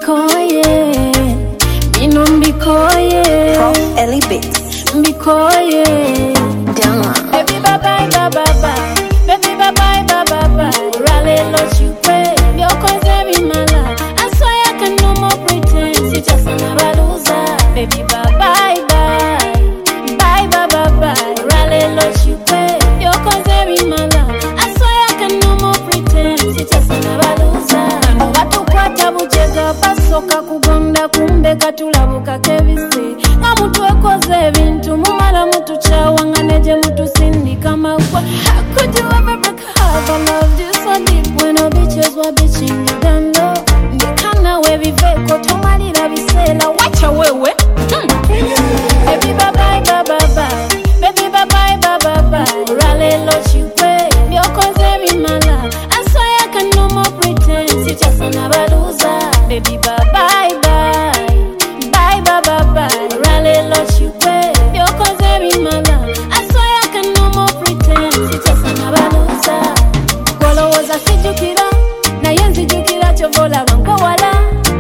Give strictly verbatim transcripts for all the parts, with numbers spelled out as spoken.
mbikoye, mino mbikoye, Prof Ellie Bits. mbikoye. Download. Baby bye bye bye bye bye, baby bye bye bye bye bye. Rally let you pray, your cause every my life. I swear I can no more pretend, you just another loser. Baby bye bye bye, bye bye bye bye. Rally let you pray, your cause every my life. I swear I can no more pretend, you just another loser. Ano watu kwata bujega pasoka kugonda kumbe katulabuka kebisi. Nga mutu ekoze bintu mumala mutu chawa neje mutu sindi kama kwa. How could you ever break a heart? I loved you so deep when all bitches were bitching you down low. Ndikana we viveko tomalira bisela wacha wewe. Hmm. Baby bye bye bye bye bye, baby bye bye bye bye bye. Rally let you pray, your cause every my life. I swear I can no more pretend, you just another loser. Baby bye bye bye, bye bye bye bye. Rally let you pray, your cause every my life. I swear I can no more pretend, you just another loser. Golo was a sijukira, na yenzi jukira chovola wanko wala.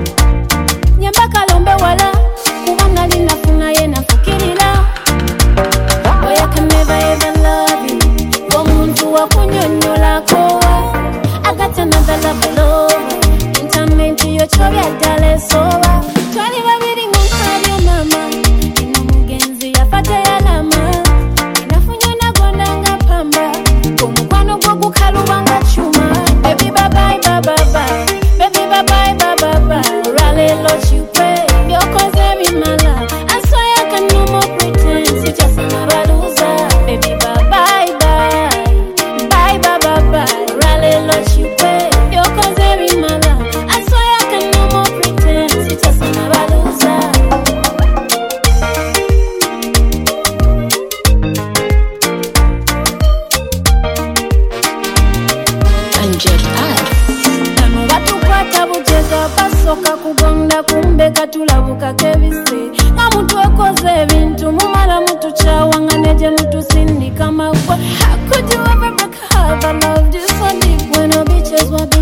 Nyembaka lombe wala, kuwanga linafuna ye nafukirila. Boy I can never ever love you, kwa muntu wa kunyonyola kowa. I got another love over, interment yo chovya dale soba. Twali babiri mwankabyo mama, ino mugenzi yafate yalama. Inafunyo na gondanga pamba, kumukwano gwo gukalubanga chuma. Baby bye bye bye bye bye, baby bye bye bye bye bye. Rally let you pray, your cause every my life. I swear I can no more pretend, you just another loser. Baby bye bye bye, bye bye bye bye. Rally let you pray, your cause every my life. I swear I can no more pretend, you just another loser. Angel Ad. Ano watu kwata bujeza pasoka kugonda kumbe katulabuka kebisi. Nga mutu ekoze bintu mumala mutu chawa neje mutu sindi kama kwa. How could you ever break a heart? I loved you so deep when all bitches were